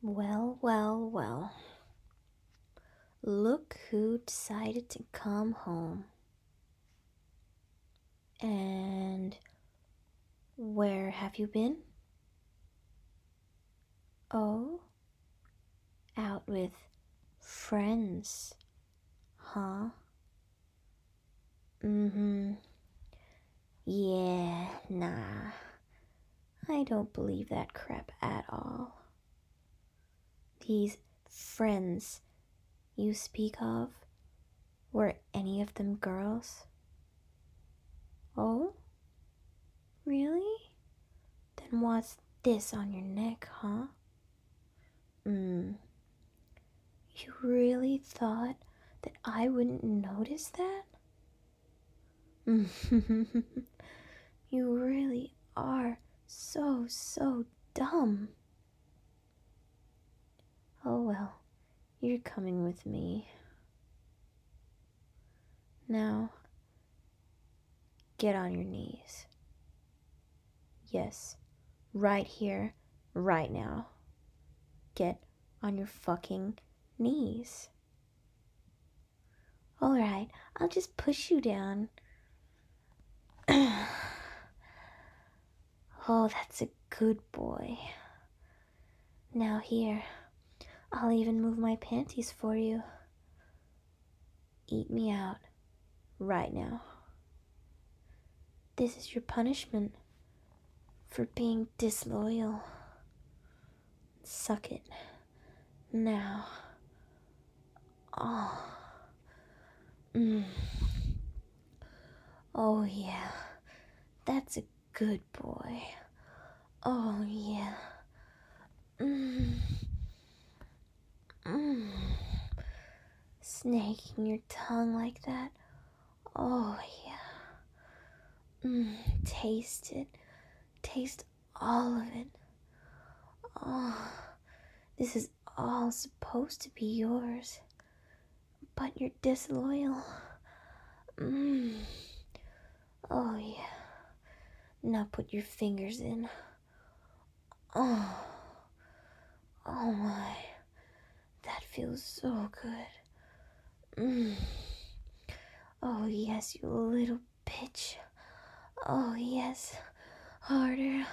Well, well, well. Look who decided to come home. And where have you been? Oh, out with friends, huh? Mm-hmm. Yeah, nah. I don't believe that crap at all. These friends you speak of, were any of them girls? Oh? Really? Then what's this on your neck, huh? You really thought that I wouldn't notice that? You really are so dumb. Oh well, you're coming with me. Now, get on your knees. Yes, right here, right now. Get on your fucking knees. Alright, I'll just push you down. Oh, that's a good boy. Now here, I'll even move my panties for you. Eat me out, right now. This is your punishment for being disloyal. Suck it. Now. Oh. Oh yeah, that's a good boy. Oh yeah. Snaking your tongue like that. Oh yeah. Taste it. Taste all of it. Oh, this is all supposed to be yours. But you're disloyal. Oh yeah. Now put your fingers in. Oh. Oh my. That feels so good. Oh yes, you little bitch. Oh yes. Harder.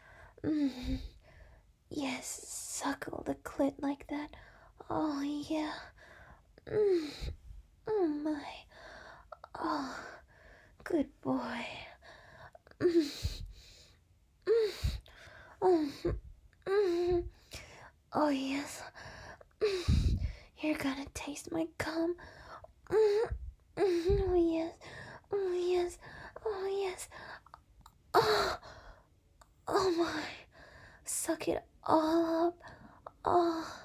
Yes, suckle the clit like that. Oh yeah. Oh my. Oh, good boy. Oh, oh yes. You're gonna taste my cum. Oh yes. Oh yes. Oh yes. Oh, oh my. Suck it all up. Oh.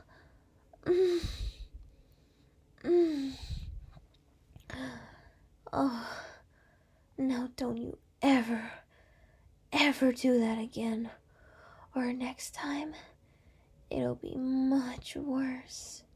Oh. Now don't you ever do that again. Or next time, it'll be much worse.